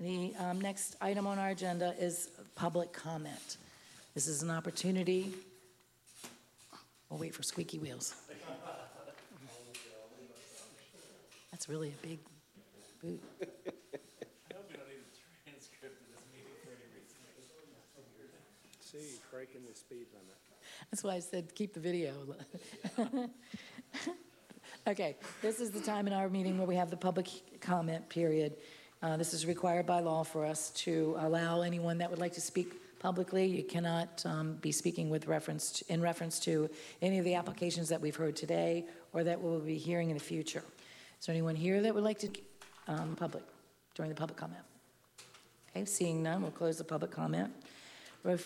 The next item on our agenda is public comment. This is an opportunity. We'll wait for squeaky wheels. That's really a big boot. I hope we don't need a transcript of this meeting for any reason. See, breaking the speed limit. That's why I said keep the video. Okay, this is the time in our meeting where we have the public comment period. This is required by law for us to allow anyone that would like to speak publicly. You cannot be speaking in reference to any of the applications that we've heard today or that we'll be hearing in the future. Is there anyone here that would like to during the public comment? Okay, seeing none, we'll close the public comment.